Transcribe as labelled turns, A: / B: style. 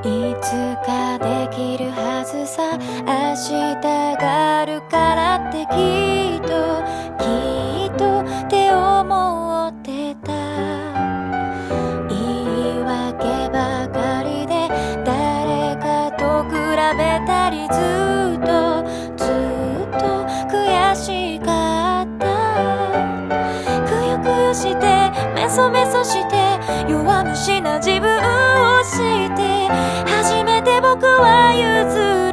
A: いつかできるはずさ、明日があるからってきっとって思ってた。言い訳ばかりで誰かと比べたり、ずっと悔しかった。くよくよしてメソメソして弱虫な自分をして、初めて僕は譲る